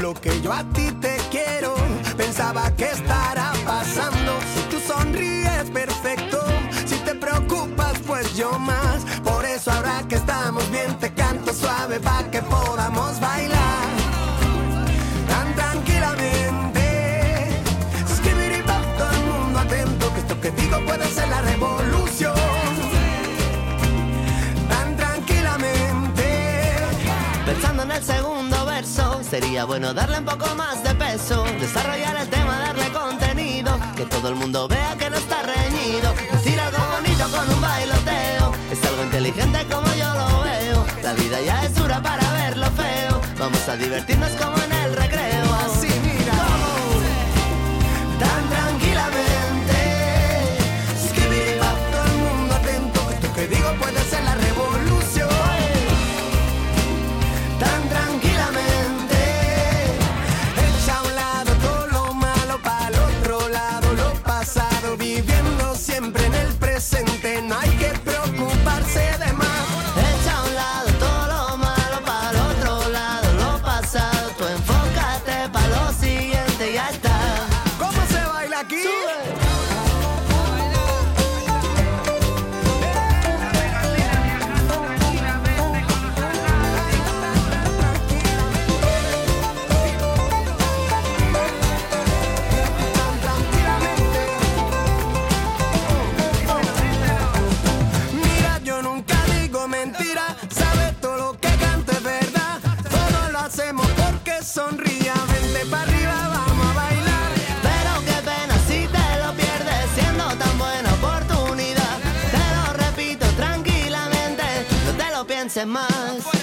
lo que yo a ti te quiero. Pensaba que estará pasando. Si tú sonríes, perfecto. Si te preocupas, pues yo más. Por eso ahora que estamos bien, te canto suave pa' que podamos bailar tan tranquilamente. Skibidi-bop, todo el mundo atento, que esto que digo puede ser la revolución. Tan tranquilamente. Pensando en el segundo verso, sería bueno darle un poco más de peso, desarrollar el tema, darle contenido, que todo el mundo vea que no está reñido. Decir algo bonito con un bailoteo, es algo inteligente como yo lo veo. La vida ya es dura para ver lo feo, vamos a divertirnos como en el recreo. Así mira, tan tranquilamente. Skibidi-bop, todo el mundo atento, que esto que digo puede ser la revolución. Tan tranquilamente. Echa a un lado todo lo malo, pa'l otro lado lo pasado, viviendo siempre en el presente, no hay que preocuparse de más. Echa a un lado todo lo malo, para el otro lado lo pasado. Tú enfócate pa' lo siguiente y ya está. ¿Cómo se baila aquí? Mira, yo nunca digo mentira, sabes todo lo que canto es verdad. Todo lo hacemos porque sonría. Vente pa' arriba, vamos a bailar. Pero qué pena si te lo pierdes, siendo tan buena oportunidad. Te lo repito tranquilamente, no te lo pienses más.